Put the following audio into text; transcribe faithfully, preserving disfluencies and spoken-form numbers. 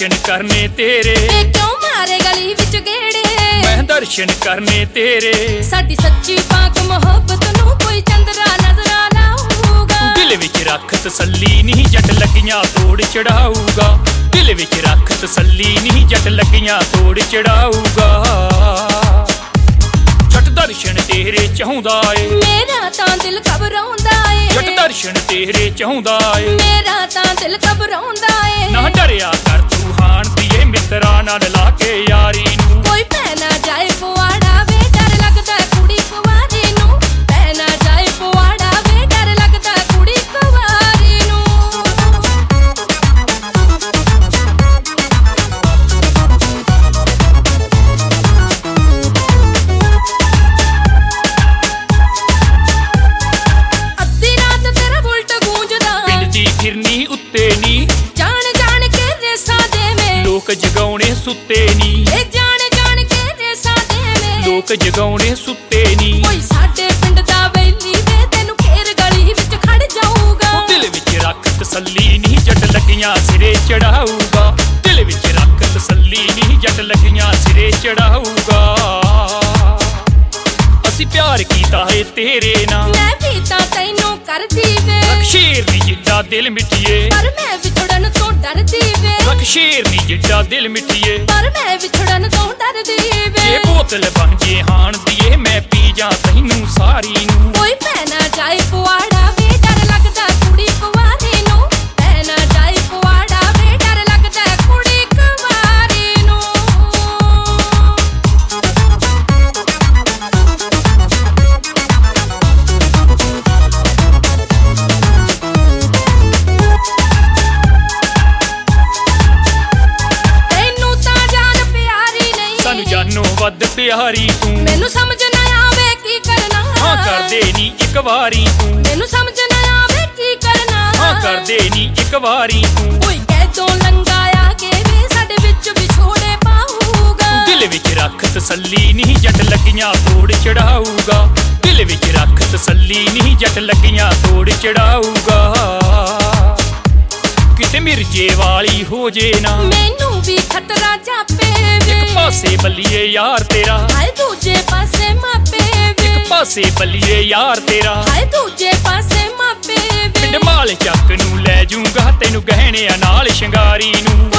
दर्शन करने तेरे क्यों मारे गली विच गेड़े मैं दर्शन करने तेरे साडी सच्ची पाक मोहब्बत नूं कोई चंदरा नजरा लाऊगा दिल विच रख तसल्ली नहीं जट लगियां तोड़ चढ़ाऊगा दिल विच रख तसल्ली नहीं जट लगियां तोड़ चढ़ाऊगा जट दर्शन तेरे चाहुंदा ए मेरा तां दिल घबराउंदा ए जट दर्शन तेरे चाहुंदा ए मेरा तां दिल घबराउंदा ए ना डरिया कर तू हाण दिए मित्रा नाल ला के यारी नूं कोई पैना जाए पुआड़ा वे डर लगदा कुड़ी कुवारी नूं पैना जाए पुआड़ा वे डर लगदा कुड़ी कुवारी नूं अद्धी रात तेरा बुलट गूंजदा पिंड दी फिरनी उत्ते नी जान जान के रेसा देवे लोक जगाउणे सुत्ते नी ए जान जान के रेसा देवे लोक जगाउणे सुत्ते नी कोई साडे पिंड दा वैली वे तैनू घेर गली विच खड़ जाऊगा दिल विच रख तसल्ली नहीं जट लगियां सिरे चढ़ाऊगा दिल विच रख तसल्ली नहीं जट लगियां सिरे चढ़ाऊगा असी प्यार कीता है तेरे नाल मैं भी तां तैनू करदी वे रख शेर नी जिड्डा दिल मिठिए पर मैं विछड़न तो डरदी वे रख शेर नी जिड्डा दिल मिठिए पर मैं विछड़न तो डरदी वे जे बोतल बन जे हाण दिए मैं पी जा तैनू सारी नूं कोई पैना जाए पुआड़ा वे डर लगदा कुड़ी कुवारी नूं पैना जाए पुआड़ा वे डर लगदा कुड़ी कुवारी नूं ਤੈਨੂੰ ਤਾਂ ਜਾਨ ਪਿਆਰੀ ਨਹੀਂ सानू जानो वध प्यारी तू ਮੈਨੂੰ ਸਮਝ ਨਾ ਆਵੇ ਕੀ ਕਰਨਾ हाँ कर दे नी एक वारी तू ਮੈਨੂੰ ਸਮਝ ਨਾ ਆਵੇ ਕੀ ਕਰਨਾ हाँ कर दे नी एक वारी तू ਕੋਈ ਕਹਿ ਤੋਂ ਲੰਗਾਇਆ ਕੇ ਵੇ ਸਾਡੇ ਵਿੱਚ ਵਿਛੋੜੇ ਪਾਊਗਾ दिल विच रख तसल्ली नहीं जट लगियां तोड़ चढ़ाऊगा दिल विच रख तसल्ली नहीं जट लगियां तोड़ चढ़ाऊगा किते मिर्जे वाली हो जे ना ਮੈਨੂੰ ਵੀ ਖਤਰਾ ਜਾਪੇ ਵੇ एक पासे बल्लिए यार तेरा ਹਾਏ ਦੂਜੇ ਪਾਸੇ ਮਾਪੇ ਵੇ एक पासे बल्लिए यार तेरा ਹਾਏ ਦੂਜੇ ਪਾਸੇ ਮਾਪੇ ਵੇ पिंड माल चक नू लै जूंगा तेनू गहणियां नाल शंगारी नू